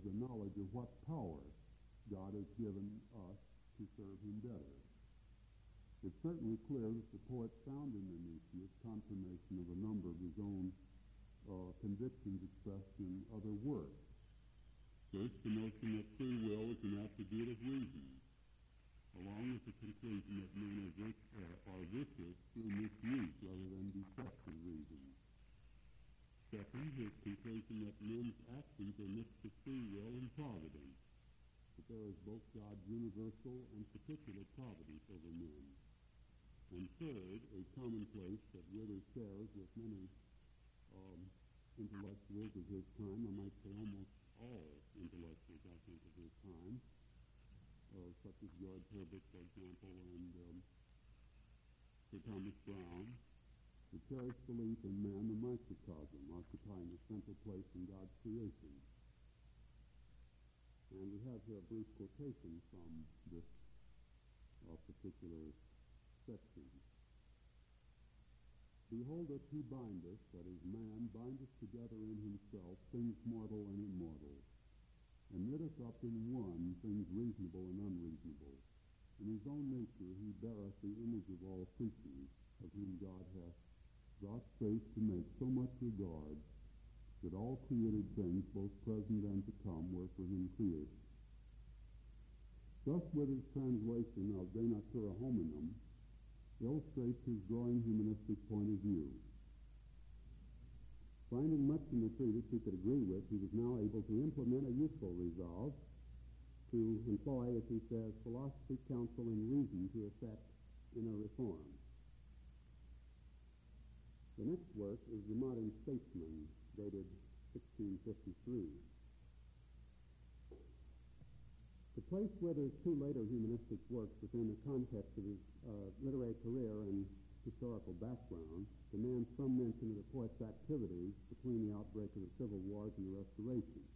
the knowledge of what power God has given us to serve him better. It's certainly clear that the poet found in Nemesius confirmation of a number of his own convictions expressed in other works. First, the notion that free will is an attribute of reason, along with the conclusion that men are vicious through misuse rather than defective reason. Second, his conclusion that men's actions are mixed of free will and providence, that there is both God's universal and particular providence over men. And third, a commonplace that Withers shares with many intellectuals of his time, I might say almost all intellectuals, I think, of his time, such as George Herbert, for example, and Sir Thomas Browne, the cherished belief in man, the microcosm, occupying a central place in God's creation. And we have here a brief quotation from this particular section. Behold that he bindeth, that is, man bindeth together in himself things mortal and immortal, and knitteth up in one things reasonable and unreasonable. In his own nature he beareth the image of all creatures, of whom God hath brought faith to make so much regard, that all created things, both present and to come, were for him created. Thus, with his translation of De Natura Hominum, illustrates his growing humanistic point of view. Finding much in the treatise he could agree with, he was now able to implement a useful resolve to employ, as he says, philosophy, counsel, and reason to effect in a reform. The next work is The Modern Statesman, dated 1653. To place Withers' two later humanistic works within the context of his literary career and historical background demands some mention of the poet's activities between the outbreak of the Civil Wars and the Restoration.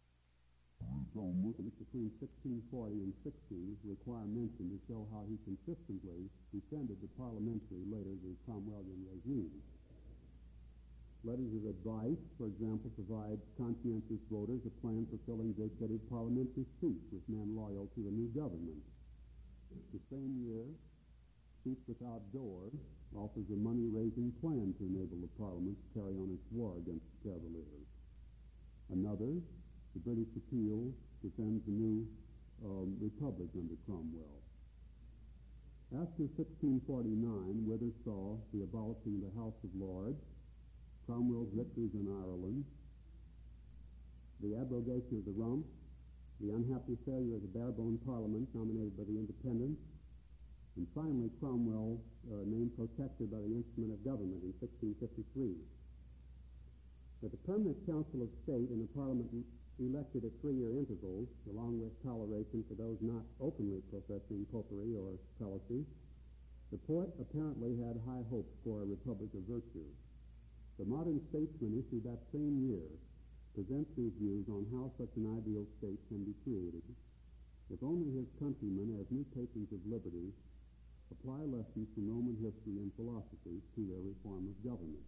Between 1640 and 16 require mention to show how he consistently defended the parliamentary, later the Cromwellian regime. Letters of advice, for example, provide conscientious voters a plan for filling vacated parliamentary seats with men loyal to the new government. The same year, Speech Without Doors offers a money-raising plan to enable the Parliament to carry on its war against the Cavaliers. Another, the British Appeal, defends the new republic under Cromwell. After 1649, Withers saw the abolishing of the House of Lords, Cromwell's victories in Ireland, the abrogation of the Rump, the unhappy failure of the Barebone Parliament nominated by the Independents, and finally Cromwell named Protector by the instrument of government in 1653. But the Permanent Council of State and the Parliament elected at 3-year intervals, along with toleration for those not openly professing popery or prelacy, the poet apparently had high hopes for a republic of virtue. The Modern Statesman, issued that same year, presents his views on how such an ideal state can be created if only his countrymen, as new patrons of liberty, apply lessons from Roman history and philosophy to their reform of government.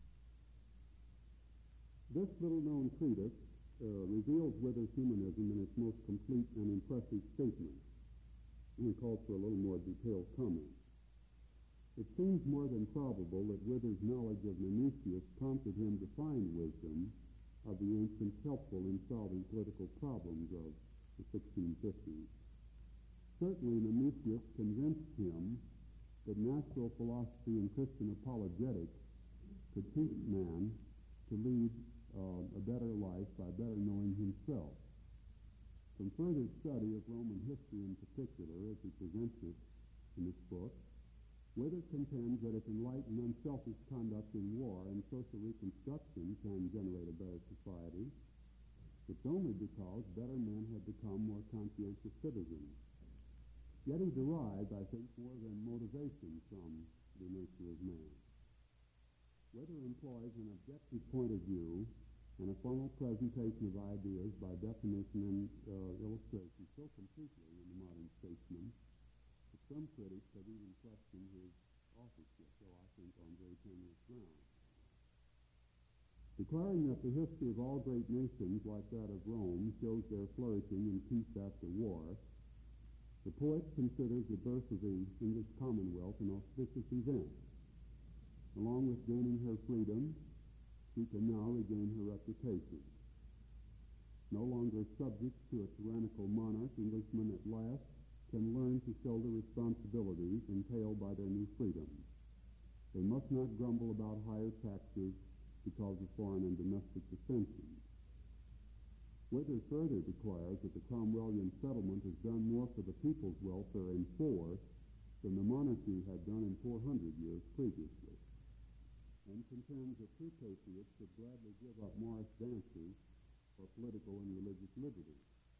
This little-known treatise reveals Withers' humanism in its most complete and impressive statement, and calls for a little more detailed comment. It seems more than probable that Withers' knowledge of Nemesius prompted him to find wisdom of the ancients helpful in solving political problems of the 1650s. Certainly Nemesius convinced him that natural philosophy and Christian apologetics could teach man to lead a better life by better knowing himself. From further study of Roman history in particular, as he presents it in this book, Withers contends that if enlightened, unselfish conduct in war and social reconstruction can generate a better society, it's only because better men have become more conscientious citizens. Yet he derives, I think, more than motivation from the nature of man. Withers employs an objective point of view and a formal presentation of ideas by definition and illustration so completely in The Modern Statesman that some critics have even questioned his authorship, though I think on very tenuous grounds. Declaring that the history of all great nations, like that of Rome, shows their flourishing in peace after war, the poet considers the birth of the English Commonwealth an auspicious event. Along with gaining her freedom, she can now regain her reputation. No longer subject to a tyrannical monarch, Englishmen at last can learn to shoulder responsibilities entailed by their new freedom. They must not grumble about higher taxes because of foreign and domestic dissensions. Withers further declares that the Cromwellian settlement has done more for the people's welfare in 4 than the monarchy had done in 400 years previously, and contends that true patriots would gladly give up Morris dances for political and religious liberty.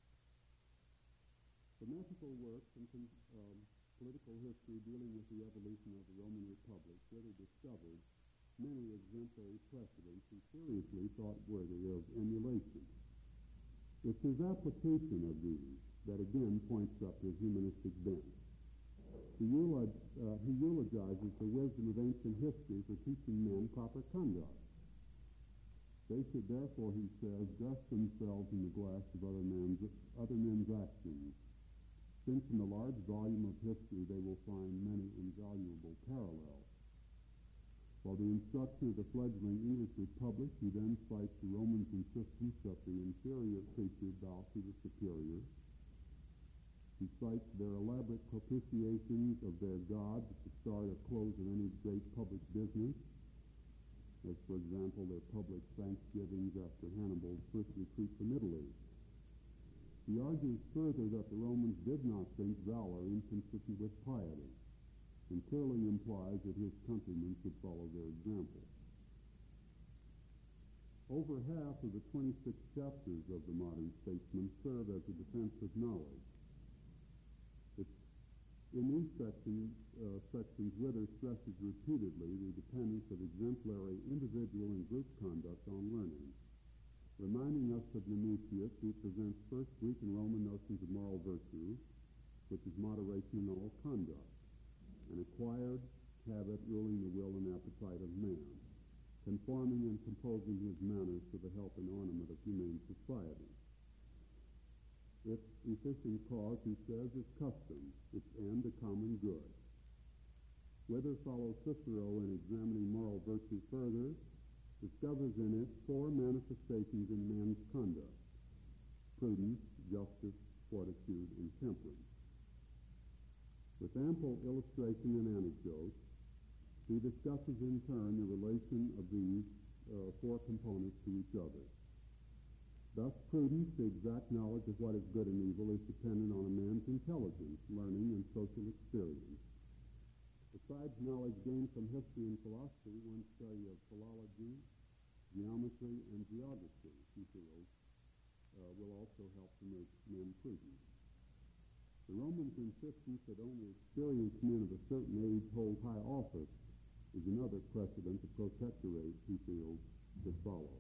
From ethical works and political history dealing with the evolution of the Roman Republic, Withers discovered many exemplary precedents he seriously thought worthy of emulation. It's his application of these that again points up his humanistic bent. He eulogizes the wisdom of ancient history for teaching men proper conduct. They should therefore, he says, dress themselves in the glass of other men's actions, since in the large volume of history they will find many invaluable parallels. While the instruction of the fledgling English Republic, he then cites the Romans' insistence that the inferior creature bow to the superior. He cites their elaborate propitiations of their gods at the start or close of any great public business, as, for example, their public thanksgivings after Hannibal's first retreat from Italy. He argues further that the Romans did not think valor inconsistent with piety, and clearly implies that his countrymen should follow their example. Over half of the 26 chapters of the Modern Statesman serve as a defense of knowledge. In these sections, Withers stresses repeatedly the dependence of exemplary individual and group conduct on learning. Reminding us of Nemesius, he presents first Greek and Roman notions of moral virtue, which is moderation in all conduct, an acquired habit ruling the will and appetite of man, conforming and composing his manners to the help and ornament of humane society. Its efficient cause, he says, is custom, its end a common good. Withers follows Cicero in examining moral virtue further, discovers in it 4 manifestations in man's conduct: prudence, justice, fortitude, and temperance. With ample illustration and anecdote, he discusses in turn the relation of these 4 components to each other. Thus, prudence, the exact knowledge of what is good and evil, is dependent on a man's intelligence, learning, and social experience. Besides knowledge gained from history and philosophy, one's study of philology, geometry, and geography, he feels, will also help to make men prudent. The Romans' insistence that only experienced men of a certain age hold high office is another precedent of protectorate, he feels, should follow.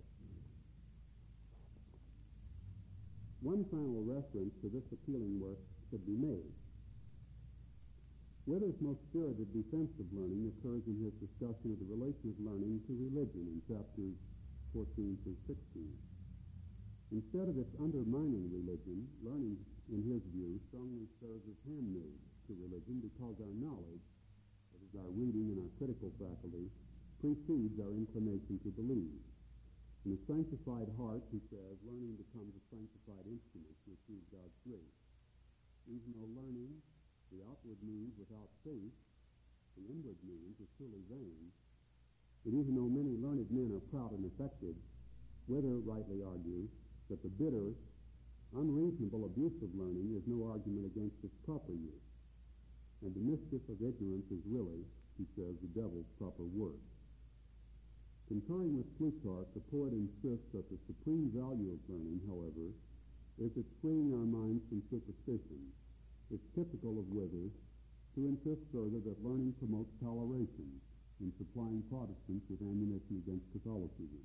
One final reference to this appealing work should be made. Withers' most spirited defense of learning occurs in his discussion of the relation of learning to religion in chapters 14 through 16. Instead of its undermining religion, learning, in his view, strongly serves as handmaid to religion because our knowledge, that is our reading and our critical faculty, precedes our inclination to believe. In a sanctified heart, he says, learning becomes a sanctified instrument to achieve God's grace. Even though learning, the outward means without faith, the inward means is truly vain, and even though many learned men are proud and affected, Withers rightly argues that the bitter, unreasonable abuse of learning is no argument against its proper use, and the mischief of ignorance is really, he says, the devil's proper work. Concurring with Plutarch, the poet insists that the supreme value of learning, however, is its freeing our minds from superstition. It's typical of Withers to insist further that learning promotes toleration in supplying Protestants with ammunition against Catholicism.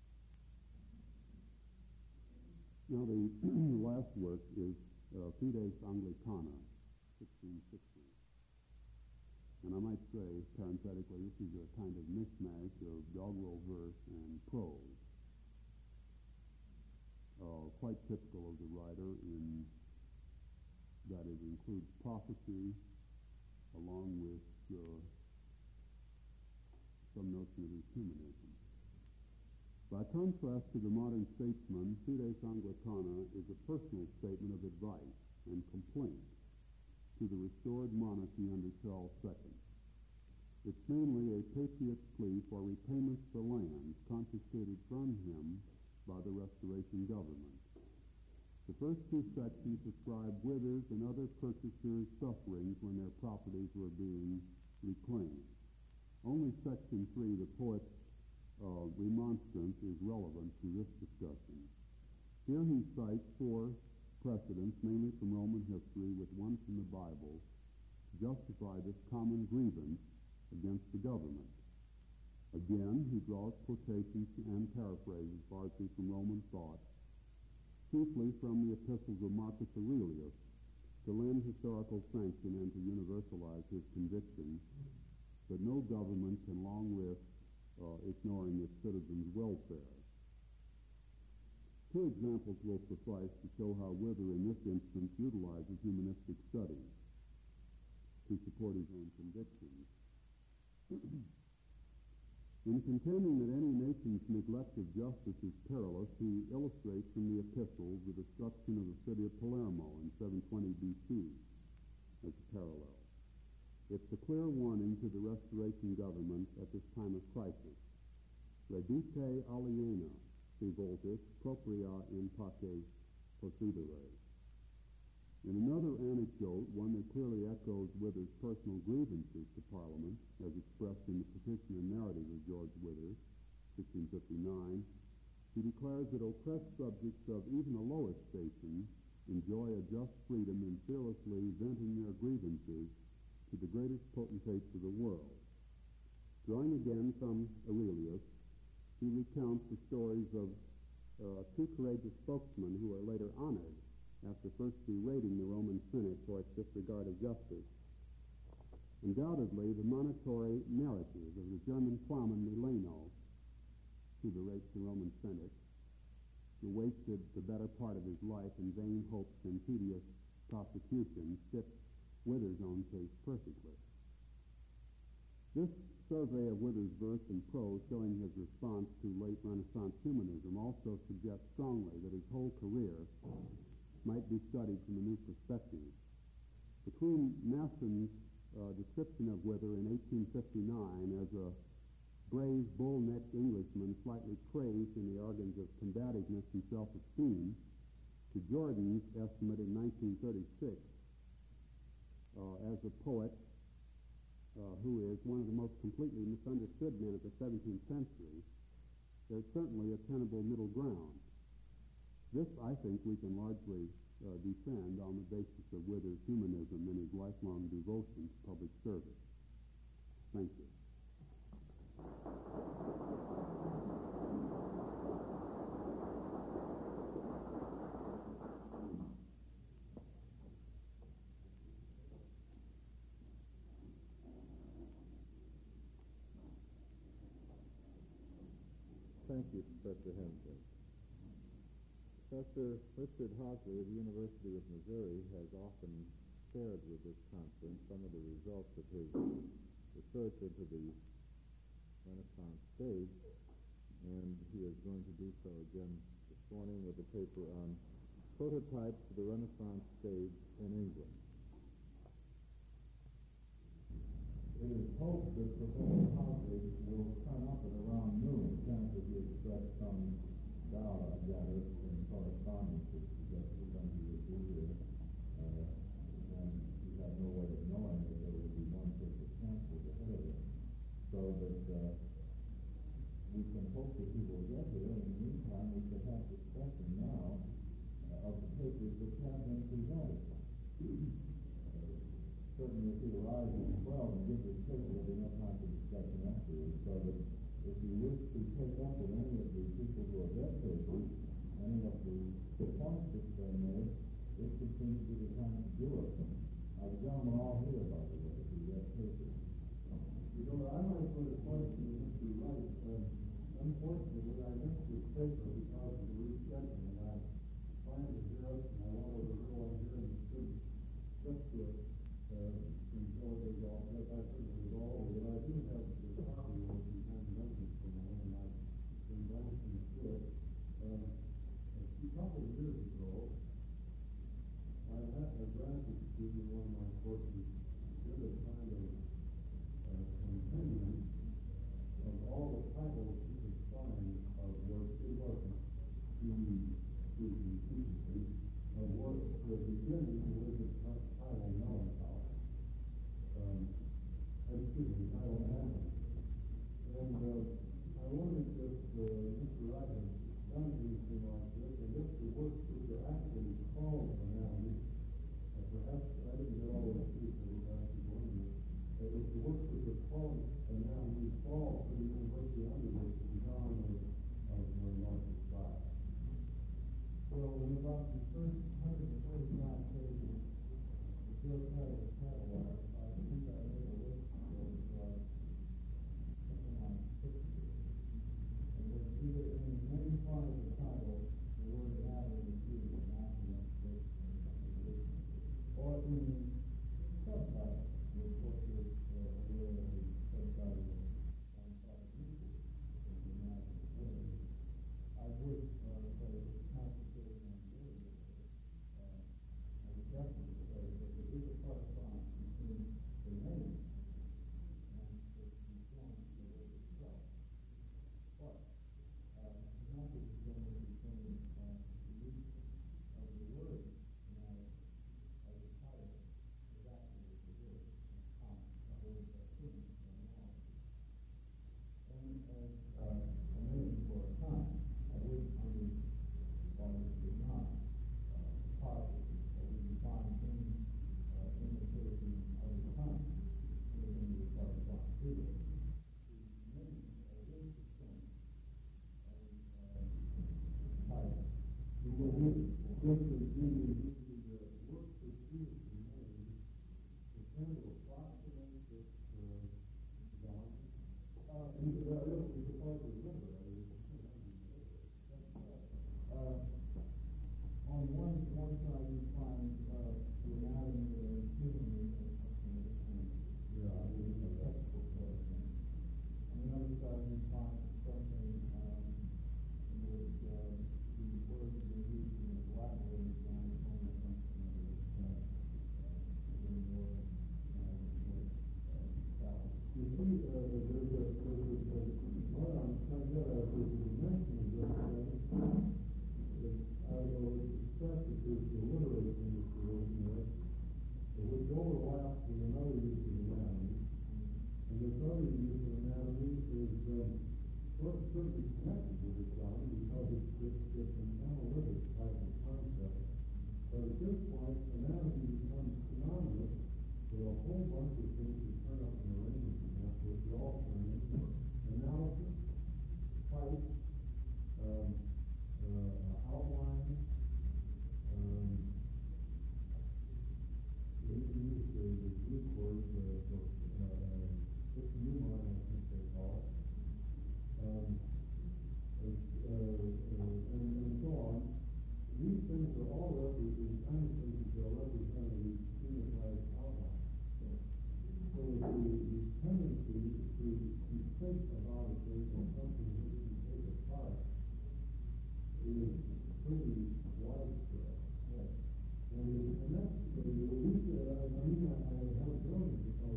Now the last work is Fides Anglicana, 1660. And I might say, parenthetically, this is a kind of mishmash of doggerel verse and prose. quite typical of the writer in that it includes prophecy along with some notion of his humanism. By contrast to the modern statesman, Fides Anglicana is a personal statement of advice and complaint to the restored monarchy under Charles II. It's mainly a patriot's plea for repayments for lands confiscated from him by the Restoration government. The first two sections describe Withers and other purchasers' sufferings when their properties were being reclaimed. Only section 3, the poet's remonstrance, is relevant to this discussion. Here he cites four precedents, mainly from Roman history, with one from the Bible, to justify this common grievance against the government. Again, he draws quotations and paraphrases largely from Roman thought, chiefly from the epistles of Marcus Aurelius, to lend historical sanction and to universalize his conviction that no government can long risk ignoring its citizens' welfare. Two examples will suffice to show how Wither in this instance utilizes humanistic studies to support his own convictions. In contending that any nation's neglect of justice is perilous, he illustrates from the epistles the destruction of the city of Palermo in 720 B.C. as a parallel. It's a clear warning to the Restoration government at this time of crisis. Reduce aliena, si voltis, propria in pace procedere. In another anecdote, one that clearly echoes Wither's personal grievances to Parliament, as expressed in the petition and narrative of George Wither, 1659, he declares that oppressed subjects of even the lowest station enjoy a just freedom in fearlessly venting their grievances to the greatest potentates of the world. Drawing again from Aurelius, he recounts the stories of two courageous spokesmen who are later honored after first berating the Roman Senate for its disregard of justice. Undoubtedly, the monitory narrative of the German plowman Mileno, who berates the Roman Senate, who wasted the better part of his life in vain hopes and tedious prosecution, fits Wither's own case perfectly. This survey of Wither's verse and prose, showing his response to late Renaissance humanism, also suggests strongly that his whole career might be studied from a new perspective. Between Masson's description of Wither in 1859 as a brave, bull-necked Englishman slightly crazed in the organs of combativeness and self-esteem, to Jordan's estimate in 1936 as a poet who is one of the most completely misunderstood men of the 17th century, there's certainly a tenable middle ground. This, I think, we can largely defend on the basis of Wither's humanism and his lifelong devotion to public service. Thank you. Thank you, Professor Hensley. Professor Richard Hosley of the University of Missouri has often shared with this conference some of the results of his research into the Renaissance stage, and he is going to do so again this morning with a paper on prototypes for the Renaissance stage in England. It is hoped that Professor Hosley will turn up at around noon, since he expressed some doubt, I gather, in correspondence that suggested that he would be here, and he had no way of knowing that there would be one ticket canceled ahead of him, so that we can hope that he will get here. In the meantime, we should have discussion now of the papers that have been presented. Certainly, if he arrives at 12 and gives his paper, there'll be no time for discussion afterwards, so that if you wish to take up with any of the people who have read papers, any of the points that they made, this would seem to be the time to do it. The gentlemen all here, by the way, who read papers. I might put a question to Mr. Wright. Unfortunately, I missed this paper because of the rescheduling last granted to you one of my courses did a kind of compendium of all the titles you could find of work. It wasn't of work that beginning with the title Melancholy. Title Hamlet. And I wondered if Mr. Wright had done anything like this, and if the works which are actually called anatomy, perhaps I didn't get all the people who actually wondered if the works which are called anatomy fall to the University Underwood to the genre of Marcus Scott. Well, in about the first 145 pages, the Joe Title catalog, I think I made a list of something like 60. And there's either in the main part of the title, the word anatomy is used in anatomy, or in the subtitle, which was a subtitle on part of equal in the anatomy. I would say it's concentrated on the word. I would definitely say that there is a correspondence between the name and the form of the word itself. But not the distinction between the use of the word anatomy as a title is actually the word common, the word human terminology. And as a name for a time, I would under while it did not posit that we define things in the case of the time within the corresponding period. The name is distinct as title. Just as the work that you have made to kind of approximate this John, you could hardly remember. On one side you find the anatomy of human a textbook sort of thing. On the other side you find something in which the words that are used in the Latin word down only something that is in more You see, there's what I'm trying to get at is the mentioning that I will suspect that there's a literary industry working there, which overlaps with another use of anatomy. And this other use of anatomy is certainly connected with this genre because it's an analytic type of concept. But at this point, anatomy becomes synonymous with a whole bunch of things that turn up in the range, which we all turn into analysis, type, outline. We use the Greek word for pneumon, I think they call it, and so on. These things are all represented, kind of things that are represented as unified outline. So the tendency to think about a thing or something which you take apart is pretty widespread. Yes. And that's the reason I have grown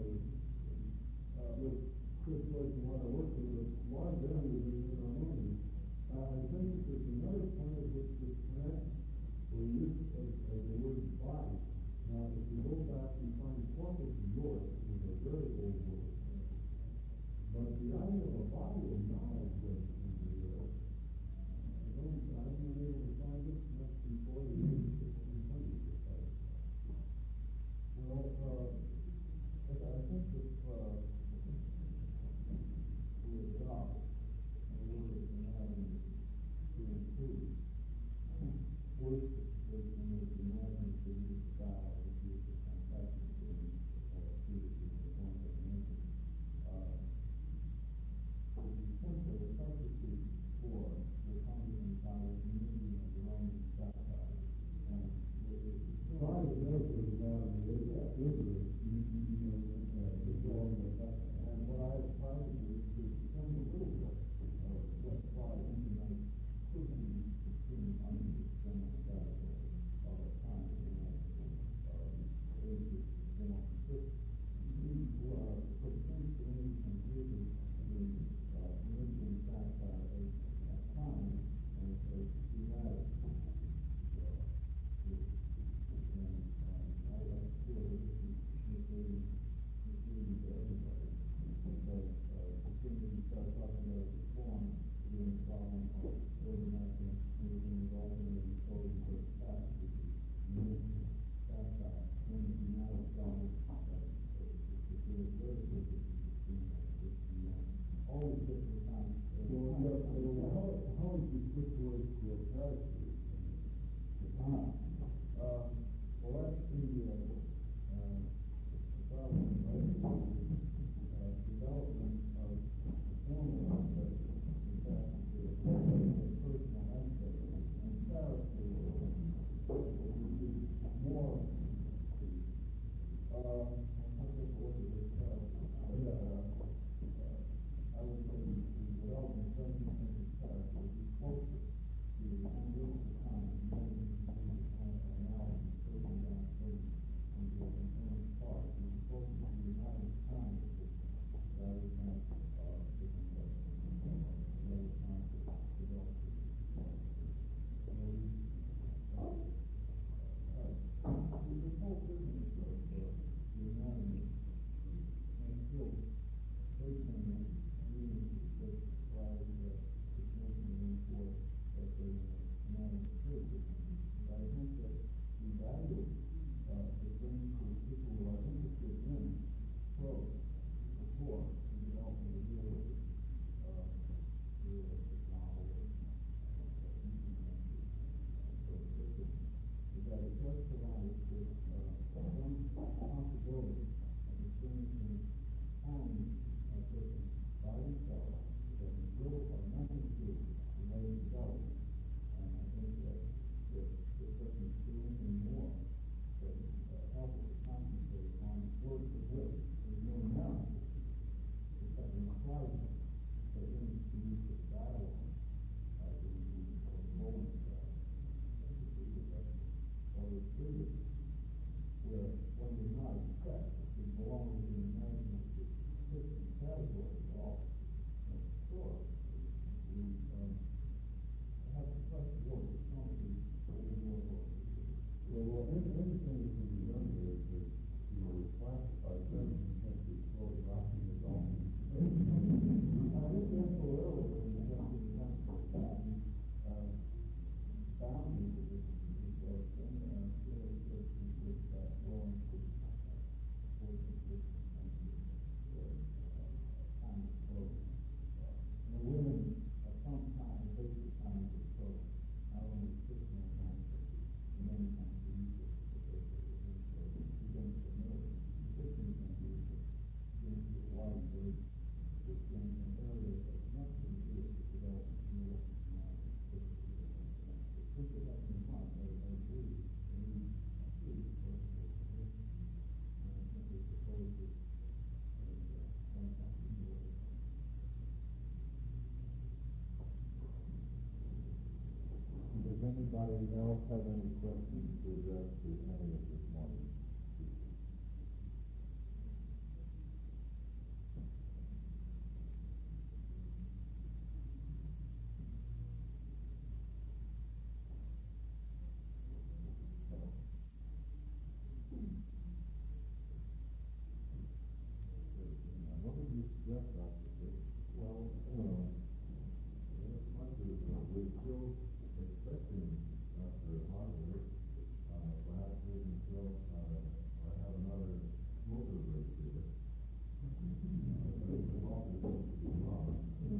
with Chris Joyce and what I work with large areas in our movement. I think that there's another point at which this connects the use of the word body. Now, if you go back, you find corpus York is a very old word. But the idea of a body of knowledge was in the world. I haven't been able to find it much before the year 1600s. Well, I think if we adopt the word anatomy to include work that in the anatomy to use style, to use the complexion, or to use the form of mention, would be simply a substitute for the common power community of the Roman satire. And Body knows what anatomy is. And what I have tried to do is to explain a little bit of why intimate could be extremely under the general category of a kind of anatomy. Anybody else have any questions to address to any of this morning? What would you suggest, Dr. Fish? Well, we're still expecting after Harvard, perhaps we can still have another smoker break here. The office seems to be wrong. The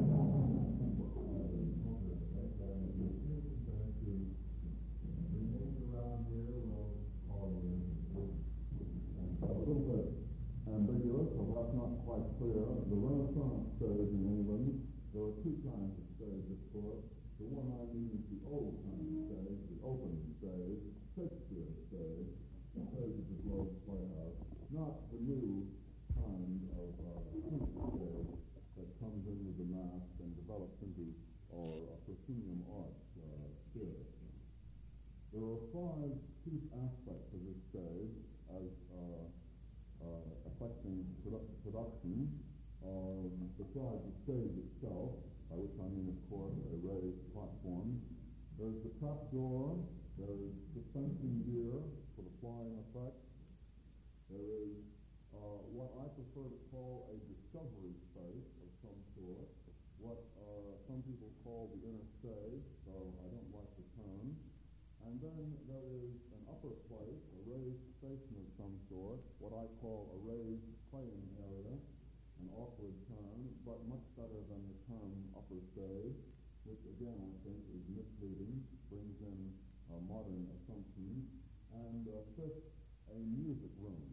smoker effect, and if you're still concerned to remain around here, we'll call you in. A little bit ambiguous, or perhaps not quite clear. The Renaissance stage in England, there were two kinds of stage, of course. The one I mean is the old kind of stage, the open stage, Shakespeare stage, the stage of the Globe Playhouse, not the new kind of print stage that comes in with the mask and develops into a proscenium arch theater. There are five chief aspects of this stage as affecting production, besides the stage itself, by which I mean, of course, a raised platform. There's the trap door, there is dispensing gear for the flying effect, there is what I prefer to call a discovery space of some sort, what some people call the inner stage, though I don't like the term. And then there is an upper place, a raised station of some sort, what I call a raised playing area, an awkward term, but much better than the term upper stage, which again I think is misleading, brings in modern assumptions. and fifth, a music room.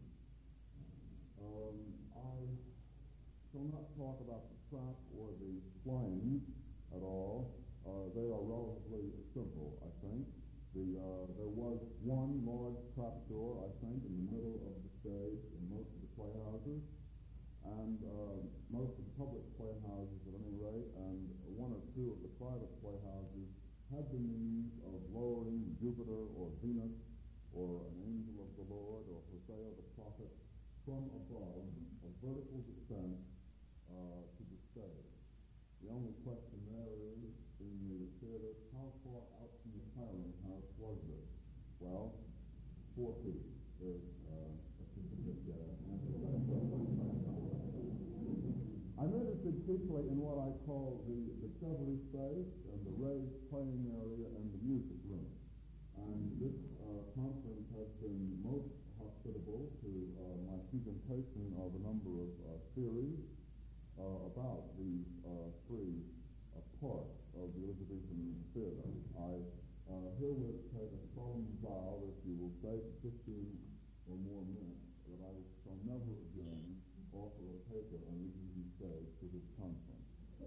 I shall not talk about the trap or the flames at all. They are relatively simple, I think. There was one large trapdoor, I think, in the middle of the stage in most of the playhouses, and most of the public playhouses at any rate, and one or two of the private playhouses had the means of lowering Jupiter or Venus or an angel of the Lord or Hosea the prophet from above, a vertical descent to the stage. The only question there is, in the theater, how far out from the hiring house was this? Well, 4 feet. I'm interested chiefly in what I call the discovery space and the raised playing area and the music room. And this conference has been most hospitable to my presentation of a number of theories about these three parts of the Elizabethan theater. I herewith take a solemn vow that you will stay for 15 or more minutes, that I shall never again offer a paper on EGD stage to this conference.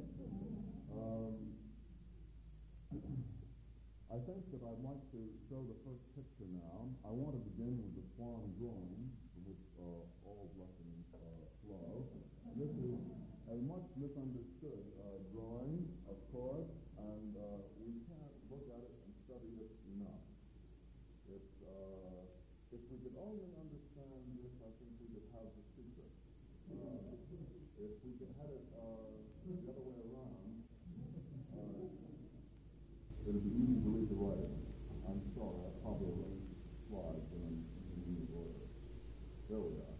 I think that I'd like to show the first picture now. I want to begin with the Swan drawing, from which all blessings flow. This is a much misunderstood drawing, of course, and we can't look at it and study it enough. If we could only understand this, I think we could have the secret. If we could have it the other way around, it would be easy to read the writing. I'm sorry, I probably arranged the slides in the order. There we are.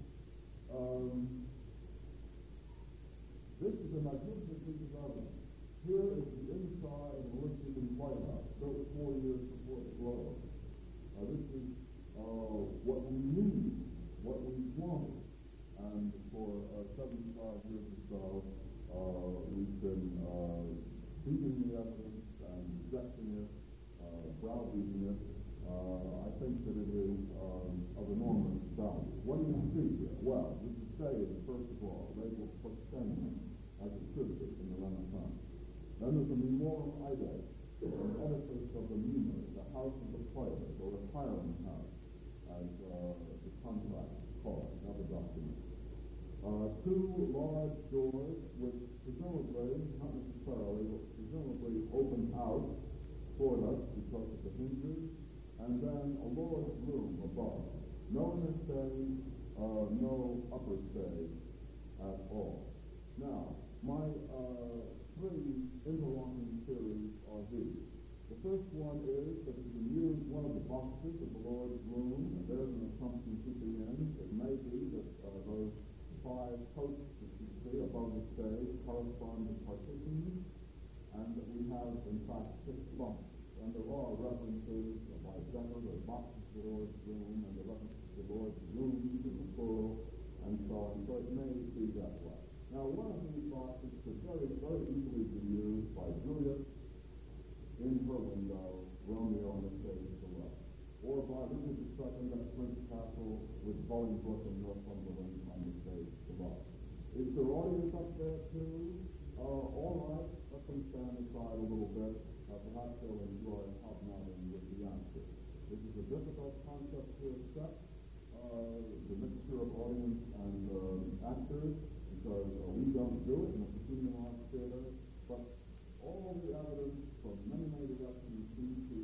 This is a magnificent piece of evidence. Here is the inside of the Elizabethan Playhouse, built 4 years before the Globe. This is what we need, what we wanted, and for 75 years or so, we've been beating the evidence and rejecting it, browbeating it. I think that it is of enormous value. What do you see here? Well, this is stage, first of all, labeled proscenium, as it should be in the Renaissance. Then there's a memorum ide, an edifice of the Mimers, the house of the players, or the hiring house, as the contract is called, another document. 2 large doors, which presumably, not necessarily, but presumably open out toward us because of the hinges, and then a Lord's room above. No inner stage, no upper stage at all. Now, my 3 interlocking theories are these. The first one is that you can use one of the boxes of the Lord's room, and there's an assumption keeping in. It may be that those 5 posts that you see above the stage correspond to partitions, and that we have, in fact, 6 bunks. And there are references by Decker, the boxes of the Lord's room, and the references to the Lord's rooms in the plural, and so on. So it may be that way. Now, one of these boxes could very, very easily be used by Juliet in her window, Romeo on the stage below, or by Richard II at Prince Castle with Bolingbroke and Northumberland on the stage below. Is there audience up there too? All right, let them stand aside a little bit. Perhaps they'll enjoy hobnobbing with the answer. This is a difficult concept to accept, the mixture of audience and actors, because we don't do it in a performing arts theater, but all the evidence from many, many directions seems to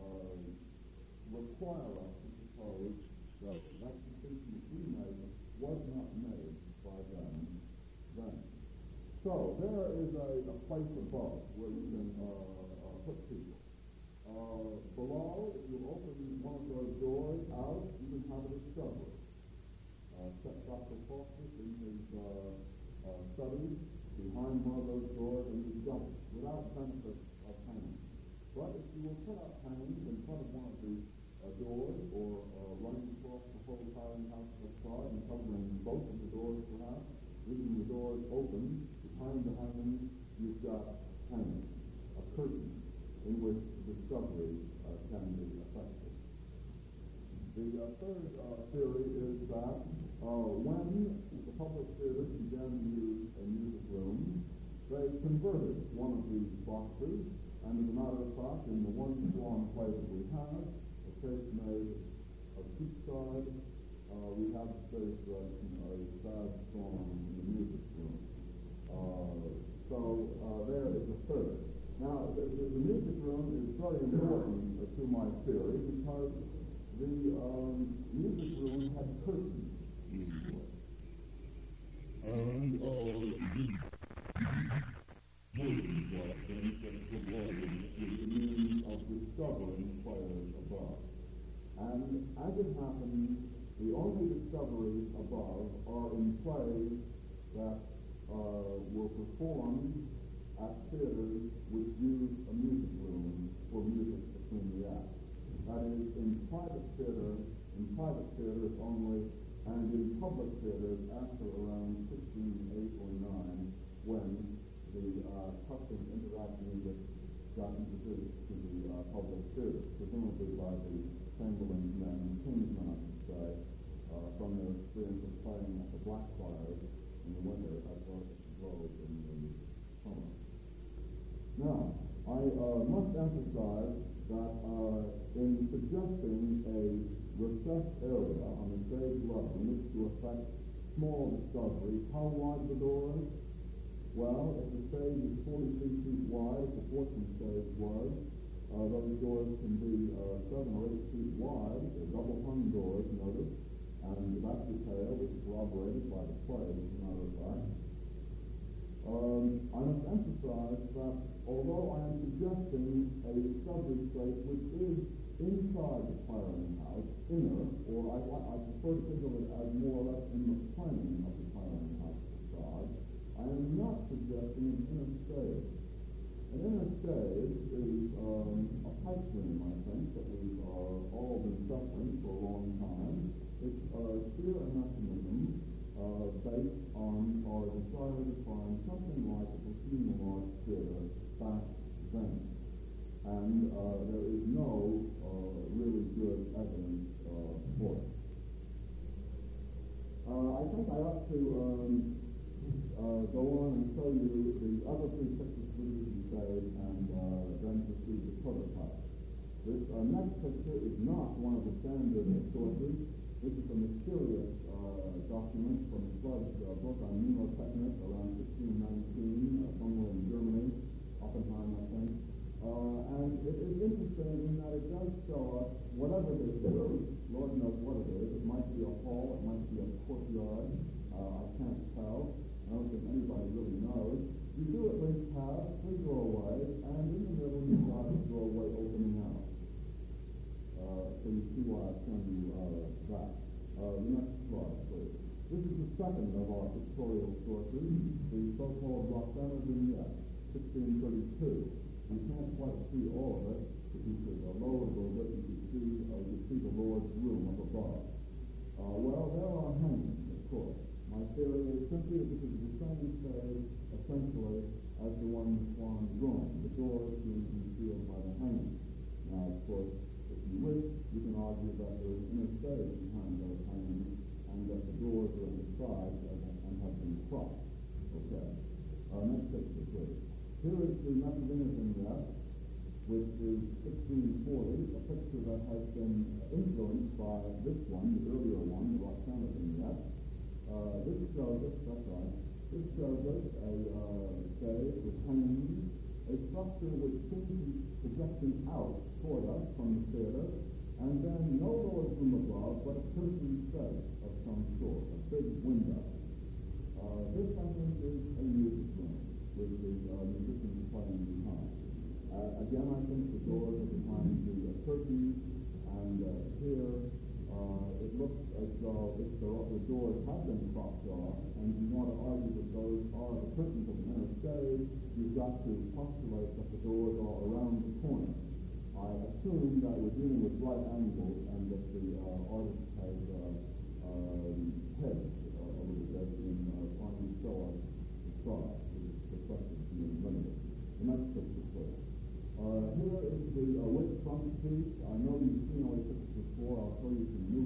require us to suppose that that distinction that we made was not made by them then. So there is a place above where you can put people. Below, if you open one of those doors out, you can have a discovery. Dr. Faustus in his studies behind one of those doors, and you discover without benefit of hanging. But if you will put up hangings in front of one of the doors, or running across the whole hiring house facade and covering both of the doors perhaps, leaving the doors open, behind the hangings, you've got hangings, a curtain in which the discovery can be effected. The third theory is that when the public theaters began to use a music room, they converted one of these boxes, and as a matter of fact, in the one Swan play that we have, a case made of Cheapside, we have space that a sad song in the music room. So there is a third. Now, the music room is very important to my theory because the music room had curtains. Of discovering players above. And as it happens, the only discoveries above are in plays that were performed at theaters which use a music room for music between the acts. That is, in private theaters only, and in public theaters after around 1608 or 9, when the custom of interact music got introduced to the public theaters, presumably by the Chamberlain's men and King's men, I should say, from their experience of playing at the Blackfriars in the winter as well as the Globe in the summer. Now, I must emphasize that in suggesting a recessed area on the stage level in which to effect small discoveries, how wide the doors? Well, if the stage is 43 feet wide, as the Fortune stage was, those doors can be 7 or 8 feet wide. They're double-hung doors, notice, and that detail is corroborated by the play, as a matter of fact. I must emphasize that although I am suggesting a discovery space which is inside the Pyrenean house, inner, or I prefer to think of it as more or less in the plane of the Pyrenean house facade, I am not suggesting an inner stage. An inner stage is a pipe dream, I think, that we've all been suffering for a long time. It's sheer mechanism based on our desire to find something like a Bohemian large theater back then. And there is no really good evidence for it. I think I ought to go on and show you the other three pictures previously saved and then proceed to prototype. This next picture is not one of the standard sources. This is a mysterious document from Flood's book on mnemotechnic around 1619, somewhere in Germany, Oppenheim, I think. And it is interesting in that it does show us whatever this is, Lord knows what it is. It might be a hall, it might be a courtyard, I can't tell. I don't think anybody really knows. You do at least have 3 doorways, and in the middle you've got a doorway opening out. So you see why I've shown you that. The next slide, please. This is the second of our pictorial sources, the so-called Roxana vignette, 1632. You can't quite see all of it. If you could lower it a little bit, you could see the Lord's room up above. Well, there are hangings, of course. My theory is simply that this is the same stage, essentially, as the one in Swan's room. The doors being concealed by the hangings. Now, of course, if you wish, you can argue that there is inner stage behind those hangings, and that the doors are on the sides and have been crossed. Okay. Next picture, please. Here is the Messalina vignette, which is 1640, a picture that has been influenced by this one, the earlier one, the Roxana vignette. This shows us, that's right, this shows us a stage with hangings, a structure which seems to be projecting out toward us from the theater, and then no Lord's room above, but a curtained space of some sort, a big window. This, I think, is a music room, with the musicians playing behind. Again, I think the doors are behind the curtains, and here it looks as though if the doors have been cropped off, and you want to argue that those are the curtains of the inner stage, you've got to postulate that the doors are around the corner. I assume that we're dealing with right angles and that the artist has hedged a little bit in trying to show us the stars. His perspective being limited. The next picture, please. Here is the width front piece. I know you've seen all these pictures before. I'll show you some new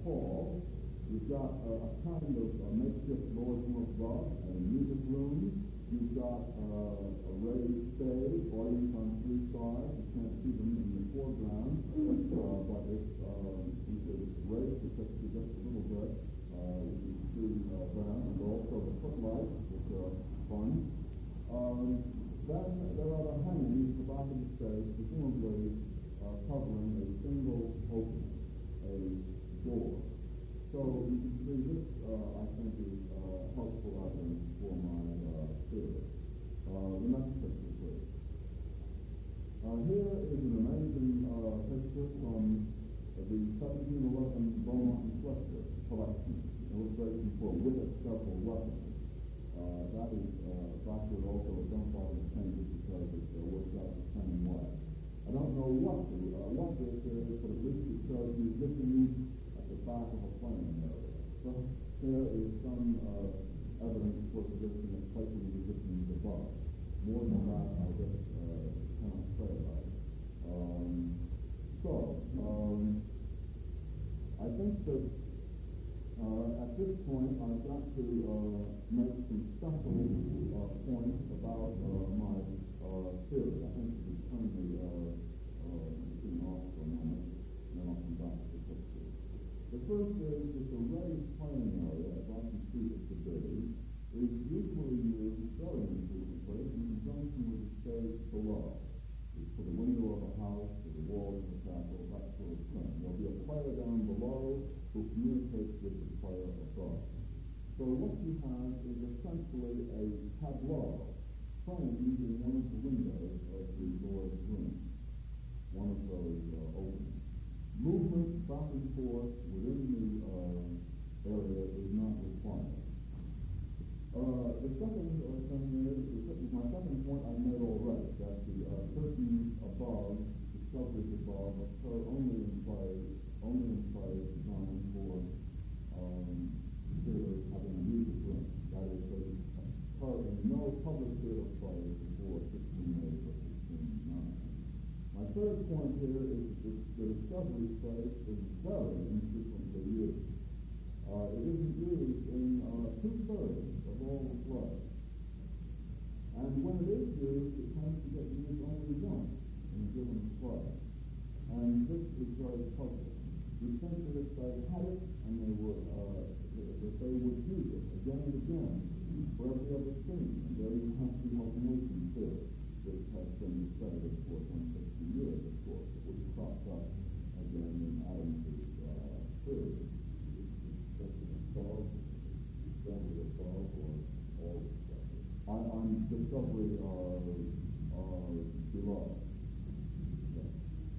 hall. You've got a kind of makeshift Lord's Room above and a music room. You've got a raised stage, audience on three sides. You can't see them in the foreground, but it's raised just a little bit. You can see them, and also the footlights, which are fun. Then there are the hangings at the back of the stage, presumably covering a single opening, a door. So you can see this, I think, is helpful evidence for my theory. The next picture, please. Here is an amazing picture from the 1711 Beaumont and Fletcher collection, illustration for with several weapons. That is backward also identified as changes because it works out the same way. I don't know what this is, but at least it shows musicians at the back of a playing area. So there is some evidence for suggesting that placing the musicians above. More than that, I guess, cannot say about it. I think that at this point I've got to make some special points about my theory. I think we turn the machine off for a moment, and then I'll come back to the picture. The first is that the raised playing area, as I conceive it to be, is usually used very infrequently in conjunction with the stage below. To the window of a house, to the walls of a castle, that sort of thing. There'll be a player down below who communicates with the player above. So what you have is essentially a tableau framed in one of the windows of the Lord's room, one of those openings. Movement back and forth within the area is not required. The second thing is my second point I made already, that the curtains above, discoveries above, occur only in plays designed for theaters having a music room. That is, they occur in no public theater plays before 1680 or 1609. My third point here is that the discovery space is very infrequently used. It isn't used in 2/3 of all the plays. And when it is used, it tends to get used only once in a given play. And this is very puzzling. You'd think that if they had it and they were, that they would use it again and again for every other scene. And there you have the alternation theory, which has been studied for some 60 years, of course, which crops up again in Adams's theory. On discovery below. Okay.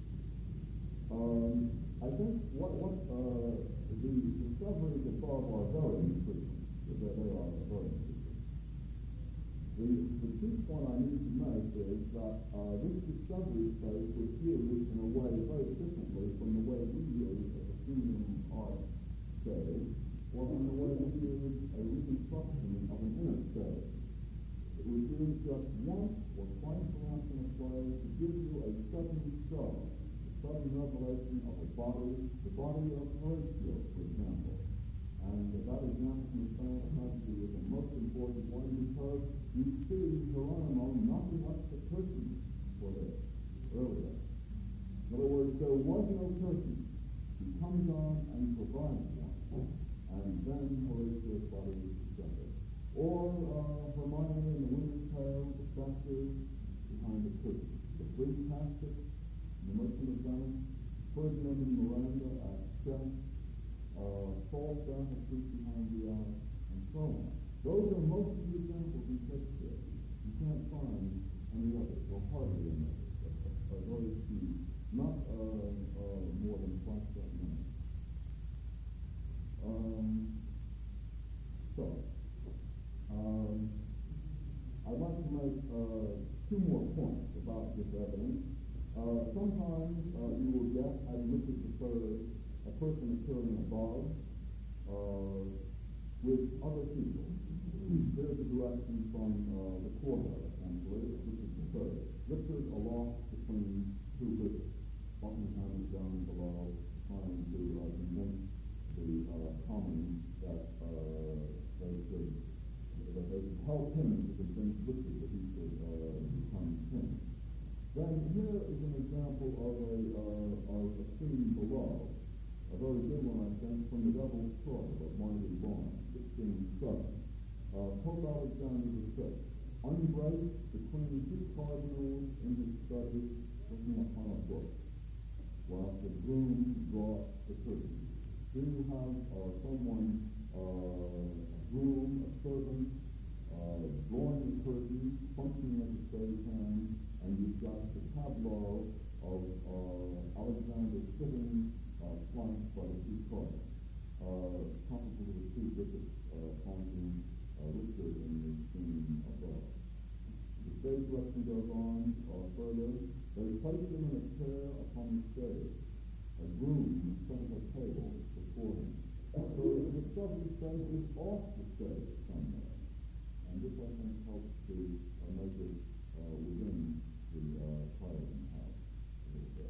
I think what the discoveries above are very infrequent. They are very infrequent. The chief point I need to make is that this discovery space was used in a way very differently from the way we use a Athenian art stage, or from the way we use a reconstruction of an inner stage. It was used just once or twice perhaps in a play to give you a sudden show, a sudden revelation of the body of Horatio, for example. And that example in fact has to be the most important one because you see Geronimo knocking up the curtain for this earlier. In other words, there was no curtain. He comes on and provides one. And then Horatio's body is discovered. Or Hermione in The Winter's Tale, the statues behind the curtain. The Free Casket, The Merchant of Venice, Ferdinand and Miranda at chess, Falstaff asleep behind the eye, and so on. Those are most of the examples in Shakespeare. You can't find any others, or hardly any others. Very few. Not more than 5 minutes. I'd like to make 2 more points about this evidence. Sometimes you will get, as Richard III, a person appearing above with other people. There's a direction from the courtyard, essentially, Richard III. Richard aloft between 2 visits. Buckingham is down below, trying to convince the Commons that they could help him to convince Richard that he should become king. Then here is an example of a scene below, a very good one, I think, from the Devil's Story of Marty Vaughan, 1607. Pope Alexander VI, unbraced between two cardinals in his study, looking upon a book, whilst the groom brought the curtain. Here you have someone, a groom, a servant, drawing the curtain, functioning as a stage hand, and you've got the tableau of Alexander sitting flanked by the two cardinals, comparable to the two bishops flanking Richard in the scene above. The stage direction goes on further. They place him in a chair upon the stage. A groom set up a table before him. So the discovery stage is off the stage somewhere. And this, I think, helps to make it within the Parliament House a little bit.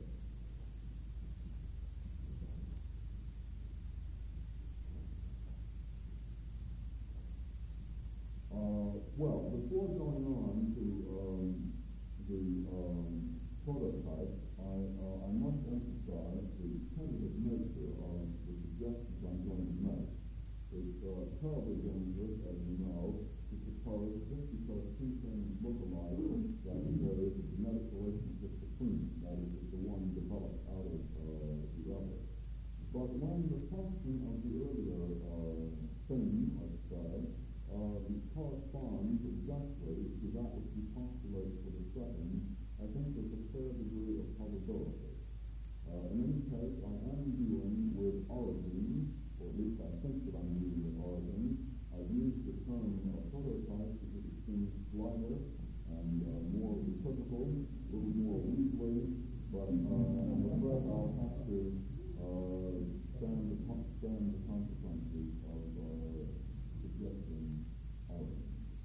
Well, before going on to the prototype, I must emphasize the tentative nature of the suggestions I'm going to make. It's terribly dangerous, as you know, to suppose just because two things look alike that there is a genetic relationship between them, that is, that the one develops out of the other. But when the function of the earlier thing, let's say, corresponds exactly to that which we postulate for the second, I think there's a fair degree of probability. In any case, I am dealing with origins, or at least I think that I'm dealing with origins. I've used the term prototype because it seems lighter and more reciprocal, a little more weakly, but I'm afraid I'll have to stand the consequences of suggesting origins.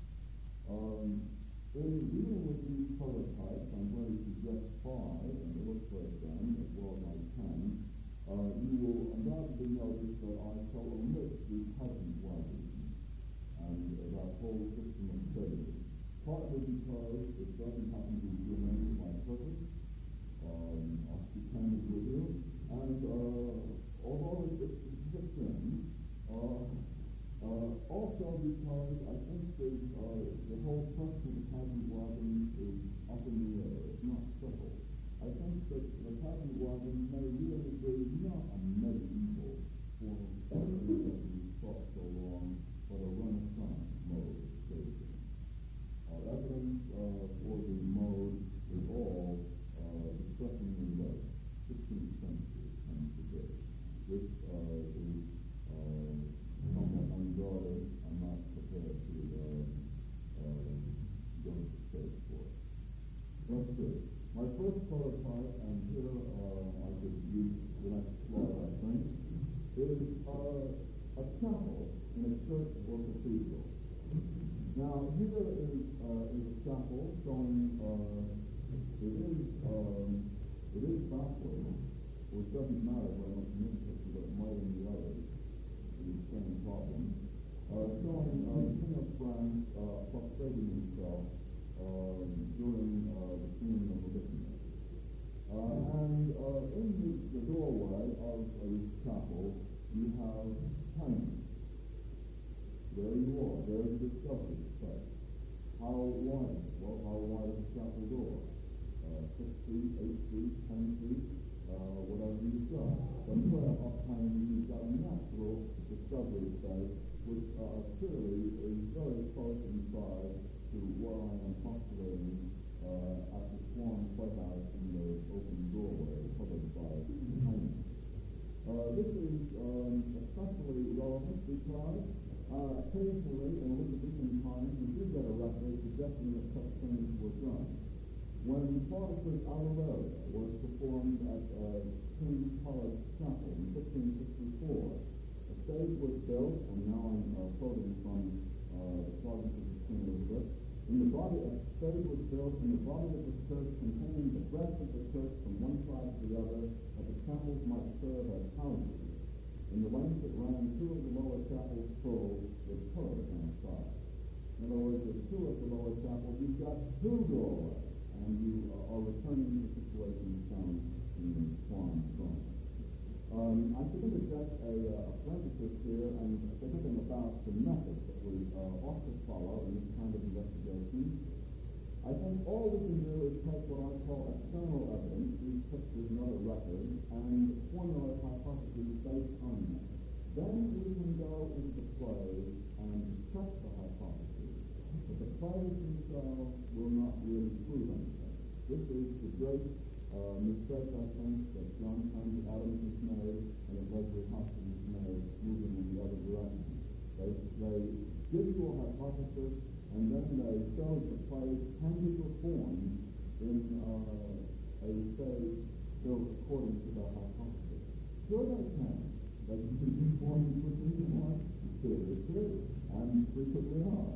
In dealing with these prototypes, I'm going to suggest 5 and illustrate them as well as I can. You will undoubtedly notice that I shall omit the peasant wagon and that whole system of stages, partly because it doesn't happen to be germane to my purpose. I'll be candid with you. And although it fits in, also because I think the whole question of the patent wagon is up in the air. It's not settled. I think that the patent wagon may really be not a medieval form of staging that we've thought so long, but a Renaissance mode of staging. Evidence for the mode is all distressingly late, 16th century comes to this. This is somewhat unguarded. I'm not prepared to go to the stage for it. Let's see. My first prototype, and here I could use the next slide, I think, is a chapel in a church or cathedral. Now, here is a chapel showing it is backward, which doesn't matter very much in this picture, but it might in the others. The same problem, showing the King of France prostrating himself during the scene of the litany. And in the doorway of this chapel, you have hangings. There you are. There is the discovery space. How wide is it? Well, how wide is the chapel door? 6 feet, 8 feet, 10 feet, whatever you decide. But here up hanging, you've got a natural discovery space, which clearly is very close in size to what I am postulating at the Swan Playhouse in the open doorway covered by hanging. This is especially relevant because occasionally in Elizabethan times we do get a record suggesting that such things were done. When Spartacus Aurelius was performed at King's College Chapel in 1564, a stage was built, and now I'm quoting from the Provinces of Queen Elizabeth. A stage was built in the body of the church containing the breadth of the church from one side to the other, that the chapels might serve as houses. In the length that ran two of the lower chapels full with turrets on the side. In other words, with two of the lower chapels, you've got two doorways, and you are returning to the situation you found in the Swan Throne. I should interject a parenthesis here and say something about the methods that we ought to follow in this kind of investigation. I think all we can do is take what I call external evidence, these pictures and other records, and formulate hypotheses based on them. Then we can go into the plays and check the hypotheses. But the plays themselves will not really prove anything. This is the great mistake, I think, that John Conway Adams has made and that Leslie Hopkins has made, moving in the other direction. They give you a hypothesis, and then they show the plays can be performed in a stage built according to the hypothesis. Sure they can. They can be performed as quickly as you want. Seriously, and frequently are.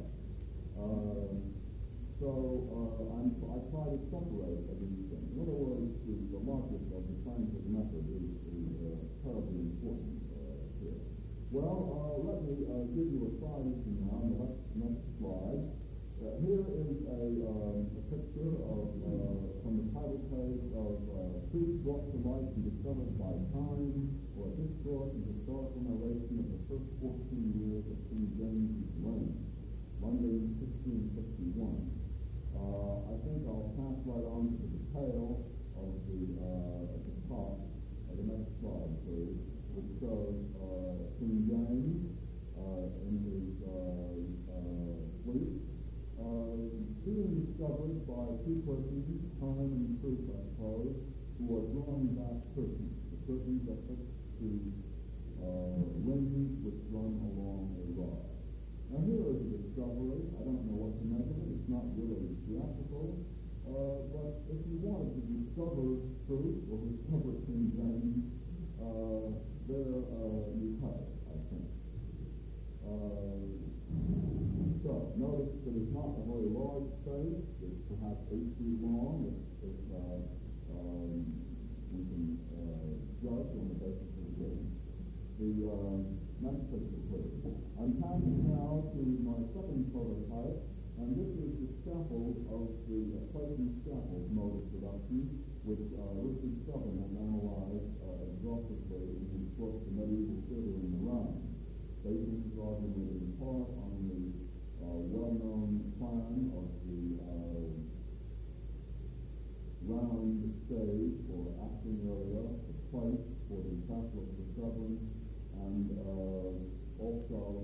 I try to separate these things. In other words, the logic of the scientific method is terribly important here. Well, let me give you a side issue now on the next slide. Here is a picture of from the title page of Truth Brought to Light and Discovered by Time, or a discourse and historical narration of the first 14 years of King James' reign, London, 1661. I think I'll pass right on to the detail of the top of the next slide, please, which shows King James in his fleet being discovered by two persons, Time and Truth, I suppose, who are drawing back curtains. The curtains are fixed to rings which run along a rod. Now here is a discovery. I don't know what to make of it. It's not really theatrical. But if you wanted to discover truth or discover King James, there you have it, I think. So notice that it's not a very large space. It's perhaps 8 feet long. If we can judge on the basis of the game. The next picture, please. I'm passing now to my second prototype, and this is the scaffold of the Clayton scaffold mode of production, which Richard Southern has analyzed exhaustively in his book, The Medieval Theater in the Round, basing his argument in part on the well-known plan of the round stage or acting area, the place for the Castle of the Severn, and also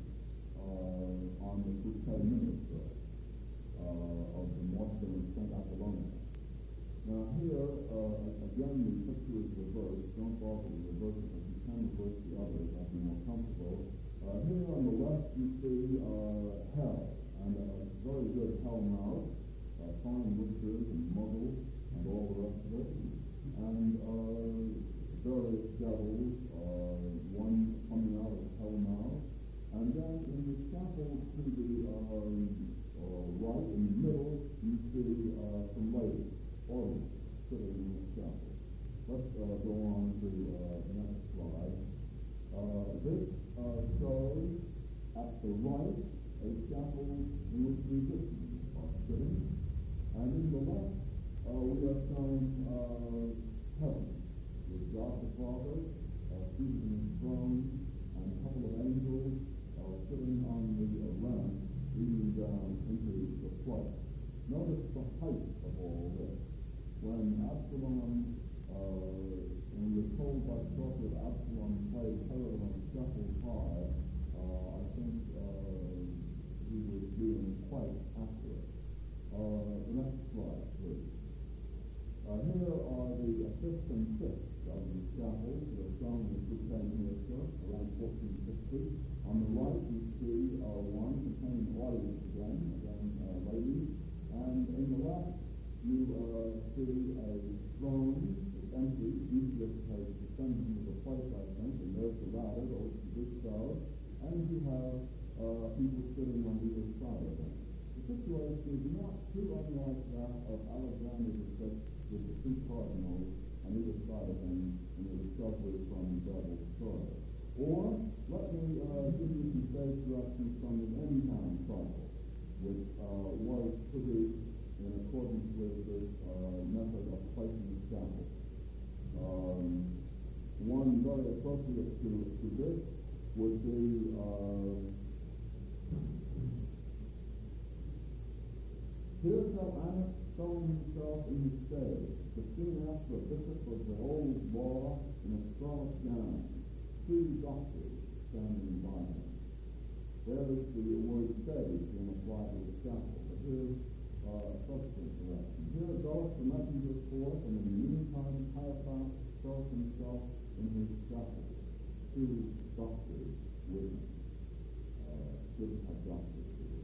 on the Crusade Minister of the Morstan and St. Apollonia. Now here, again, the picture is reversed. Don't bother to reverse it, but you can reverse the others. I'd be more comfortable. Here on the left you see hell, and a very good hell mouth, fine witches and muggles and all the rest of it, and various devils, one coming out of hell mouth, and then in the scaffold to the right, in the middle, you see some ladies, audience, sitting in the scaffold. Let's go on to the next slide. This shows at the right a scaffold in which musicians are sitting, and in the left we are shown heaven, with God the Father seated in his throne, and a couple of angels sitting on the lamp, leading down into the place. Notice the height of all this. When Absalom, when we're told by the author of Absalom played Herod on the scaffold high, I think he was being quite accurate. The next slide, please. Here are the fifth and sixth of the scaffolds that are shown in the Crusade Minister around 1460. On the right, you see one containing audience again, ladies. And in the left, you see a throne that's empty. Jesus has descended into the place, I think, and there's the ladder over to this side. And you have people sitting on either side of them. The situation is not too unlike that of Alexander VI with the two cardinals on either side of him in the discovery from Babel's story. Or let me give you some stage directions from the end time cycle, which was produced in accordance with this method of placing the scaffold. One very appropriate to this would be here shall Anak show himself in his stage, the scene after a bishop of the old law in a scarlet gown, two doctors standing by him. There is the word stage in applied to the scaffold, but here's subsequent direction. Here goeth the messenger forth, and in the meantime Caiaphas shows himself in his scaffold, two doctors with him. Good to have doctors here.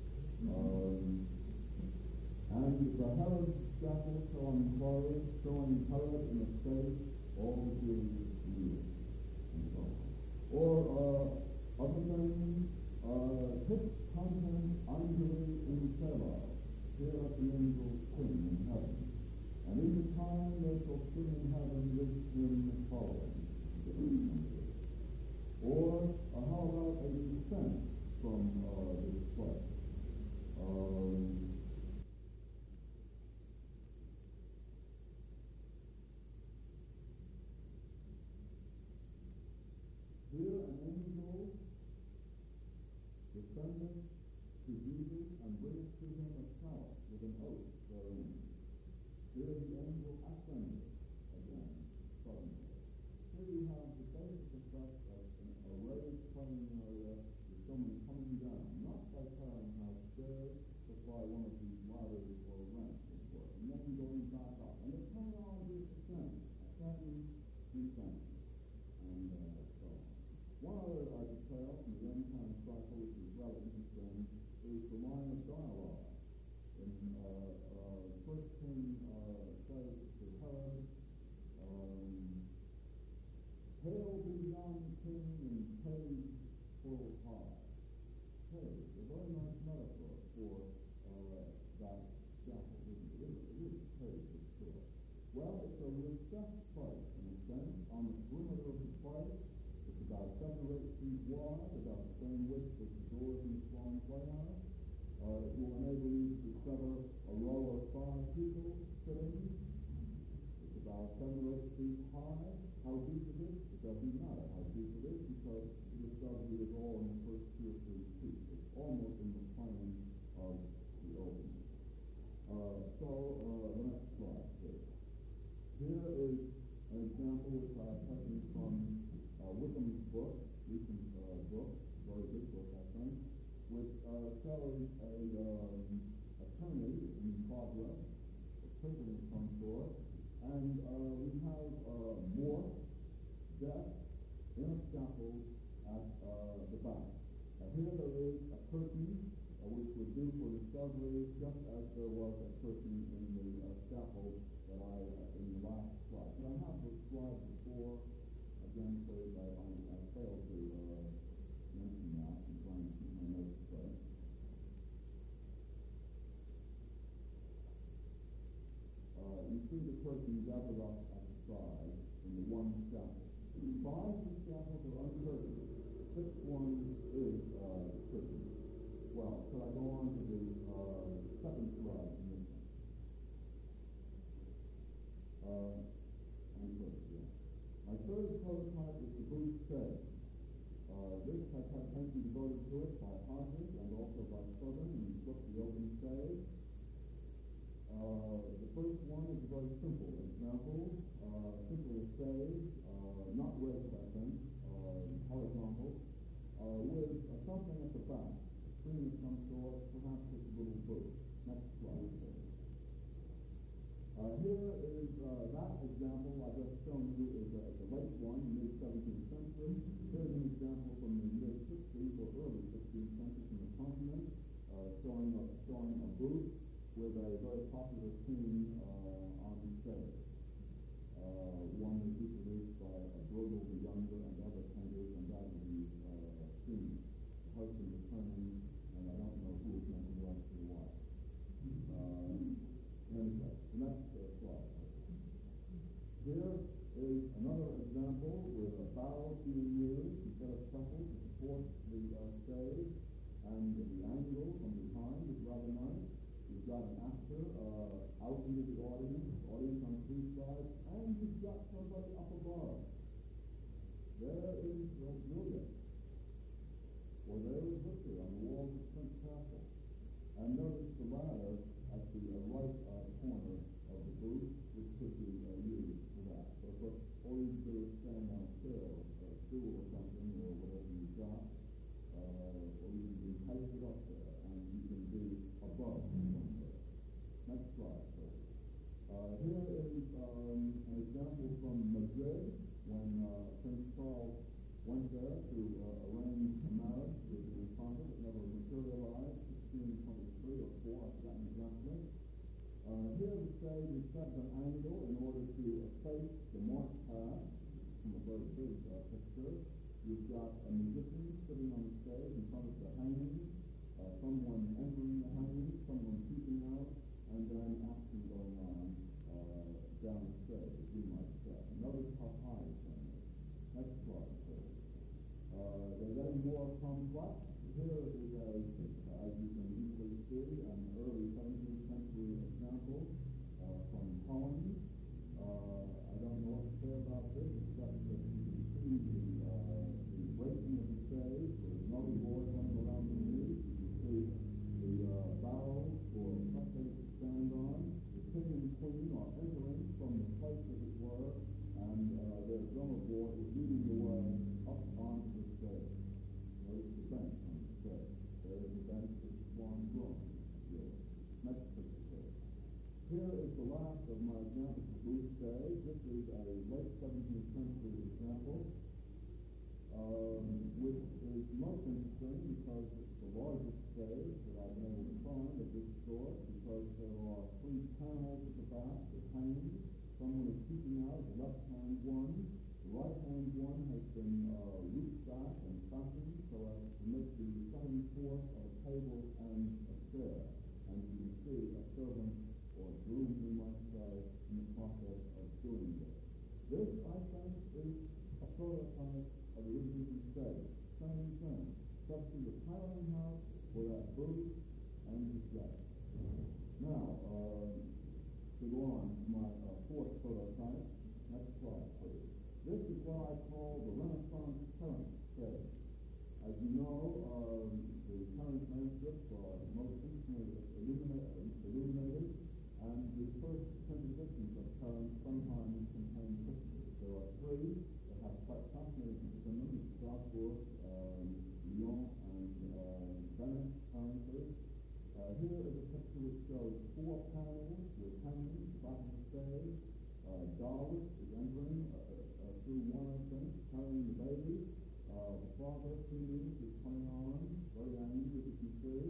And the Herod scaffold showing Herod in a state all the Jews knew, and so on. Or other things, his content unduly in Selah, here at the angels sing in heaven. And in the time they shall sing in heaven this hymn following. Or how about a descent from this place? Here an angel descended to Jesus and brings to him a chalice with an oath therein. Here the angel ascended again suddenly. Here you have the basic effect of a raised playing area with someone coming down, not by carrying out stairs, but by one of these ladders or ramps, and then going back up. And the terminology is the same, ascending, descending, and so on. One other detail from the end time cycle, which is rather interesting, is the line of dialogue. In First King says to Herod, "Hail be young king and praise full high." Praise, a very nice metaphor for that scaffold, isn't it? It is praise, it's sure. Well, it's a recessed place, in a sense, on the perimeter of the place. It's about 7 or 8 feet wide, about the same width as the doors in the strong playhouse. It will enable you to discover a row of 5 people sitting. It's about 7 or 8 feet high. How deep it is, it doesn't matter how deep it is, because the discovery is all in the first 2 or 3 feet. It's almost in the plane of the opening. The next slide, please. Here is an example which I have taken from Wickham's book, recent book, very good book, I think, which shows a attorney in progress, a prison of some sort, and we have Morse, death, in a scaffold at the back. Here there is a curtain, which would do for discovery, just as there was a curtain in the scaffold that in the last slide. But I have this slide before. Again, please, I failed to mention that. I'm trying to keep my notes straight. You see the curtain gathered up at the side in the one scaffold. 5 of the scaffolds are uncurtained. The 6th one is curtained. Well, could I go on to the second slide in this one? And first, yeah. My third prototype is the booth stage. This has had attention devoted to it by Hodges and also by Southern in his book, The Open Stage. The first one is a very simple example. Simple stage, not raised, I think, horizontal, with something at the back, a screen of some sort, perhaps just a little booth. Next slide, please. Here is that example I've just shown you is a late one, mid-17th century. Here's an example from the mid-60s or early 16th century from the continent, showing a booth with a very popular scene on the stage. One is reproduced by Bruegel the Younger and other painters, and that is the scene. The husband returning, and I don't know who is making love to the wife. Anyway, the next slide. Here is is another example with a barrel being used instead of truffle to support the stage, and the angle from behind is rather nice. You've got an actor out into the audience on three sides, and you've got somebody up above. There is Juliet, or there is Victor on the walls of St. Castle. And notice the ladder at the right corner of the booth, which could be used for that. But of course, all you do is stand on a chair or a stool or something, or whatever you've got, or you can entice it up there, and you can be above somewhere. Next slide, please. Here is an example from Madrid, when Prince Charles went there to arrange a marriage with the Infanta. It never materialized. 1623 or 4, I've forgotten exactly. Here the stage is set at an angle in order to face the march path from a very big picture. You've got a musician sitting on the stage in front of the hanging, someone entering the hanging, someone peeping out, and then action going on down the stage, as you might say. Notice how high it's on there. Next slide, please. They're getting more complex. Here is as you can easily see, an early 17th century example from Holland. I don't know what to say about this, except that you can see the breaking of the stage with another board running around the knees. You can see the barrels for spectators to stand on. The king and queen are entering from the place, as it were, and their drummer boy is leading the way up onto the stage. Notice the bench on the stage. There is the bench with the swan drum. Next picture. Here is the last of my examples of booth stage. This is a late 17th century example, which is most interesting because it's the largest stage that I've been able to find of this sort, because there are 3 panels at the back with hangings. Someone is peeking out, the left-hand one. The right-hand one has been looped back and fastened so as to permit the 7/4 of a table and a chair. And you can see a servant or groom, we might say, in the process of doing this. This, I think, is a prototype of the Elizabethan stage. Same thing. Substitute the piling house for that booth and the stage. Now, to go on to my fourth prototype. Next slide, please. This is what I call the Renaissance Terence stage. As you know, the Terence manuscripts are most intimately illuminated, and the first printed editions of Terence sometimes contain pictures. There are 3 that have quite fascinating pictures in them: Strasbourg, Lyon, and Venice Terences. Here is a picture which shows 4 panels with hangings at the back of the stage. Darwin is entering through one, I think, carrying the baby. The father, Phoenix, is coming on, very angry, as you can see,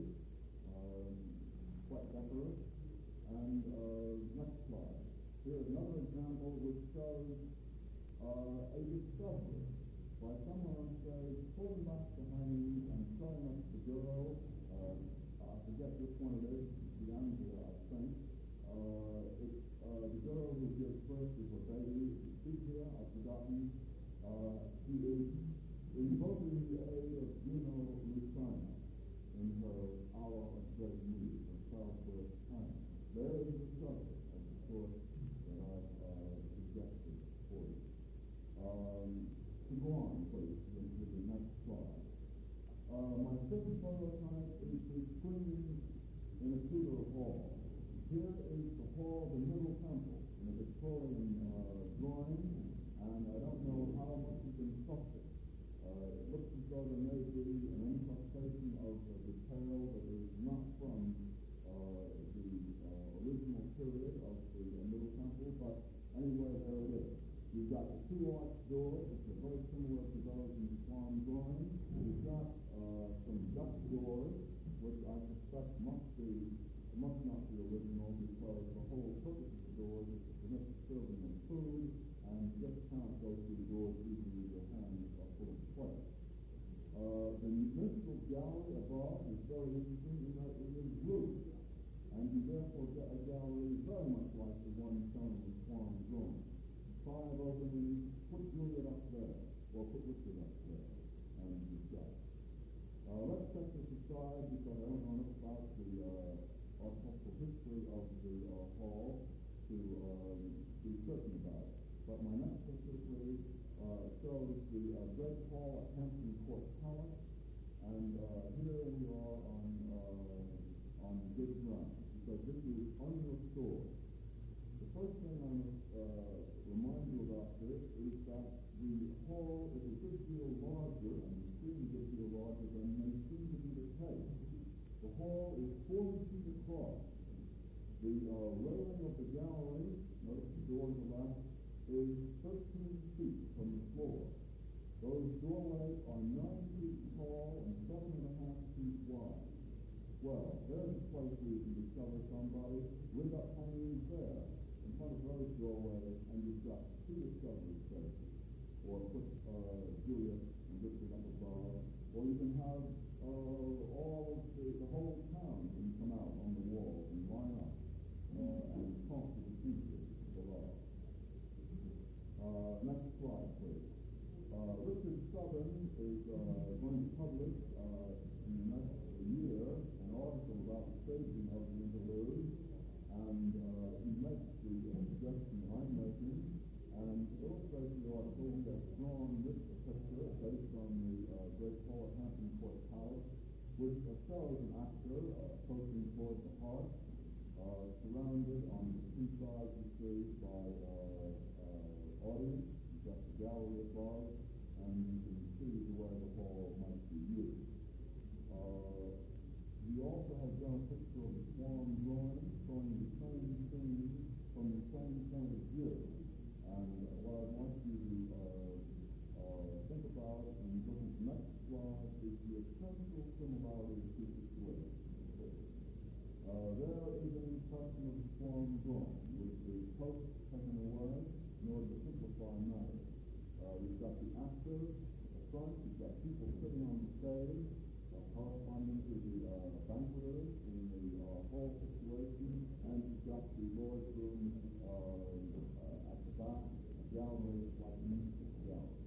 quite decorous. And next slide. Here is another example which shows a discovery by someone on stage pulling back the hangings and showing us the girl. I forget which one it is, the Angela, I think. It's the girl who gives birth to her baby. You see here, I've forgotten. She is invoking the aid of Juno Lucina in her hour of great need, her childbirth time. There is a subject of the sort that I've suggested for you. To go on, please, to the next slide. My second prototype is the screen in a Tudor hall. Here is the hall, the Middle Temple, in a Victorian drawing, and I don't know how much has been trusted. It looks as though there may be an incrustation of detail that is not from the original period of the Middle Temple, but anyway, there it is. You've got the 2 arched doors, which are very similar to those in the Swan drawing. You've got some Dutch doors, which I suspect must not be original, because the whole purpose of the doors is to permit the serving of food, and you just can't go through the doors even with your hands full of plate. The minstrel gallery above is very interesting in that it is roofed, and you therefore get a gallery very much like the one shown in the Swan drawing. 5 openings, put Juliet up there, or put Richard up there, and discuss. Let's set this aside because I don't know enough about the architectural history of the hall to be certain about it. But my next particularly shows the Great Hall at Hampton Court Palace, and here we are on good ground, because this is unrestored. The first thing I must remind you about this is that the hall is a good deal larger, and the screen a good deal larger than may seem to be the case. The hall is 40 feet across. The railing of the gallery, notice the door on the left, is 13 feet from the floor. Those doorways are 9 feet tall and 7.5 feet wide. Well, there's a place where you can discover somebody rig up hangings there in front of those doorways, and you've got 2 discovery spaces. Or put Juliet and Richard up above. Or you can have all of the whole town can come out on the walls and line up and talk to the teachers below. Next slide, please. Richard Southern is going to publish in the next year an article about the staging of the interlude, and he makes the suggestion I'm making, and illustrates the article. He has drawn this picture based on the Great Hall at Hampton Court Palace, which shows an actor approaching towards the hearth, surrounded on the 2 sides, you see, by audience. You've got the gallery above, and you can see the way the hall might be used. He also has done a picture of the swan drawing, showing the same scene from the same point of view. And what I'd like you to think about and look at the next slide is the essential similarity of the 2 situations. There is an impression of the swan drawing, with the post taken away in order to simplify matters. You've got the actor at the front, you've got people sitting on the stage, corresponding to the banqueters in the hall situation, and you've got the Lord's room at the back, a gallery like an instant gallery.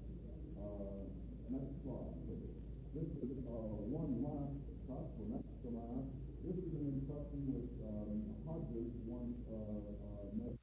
Next slide, please. This is one last cut, or next to last. This is an impression which Hodges once made.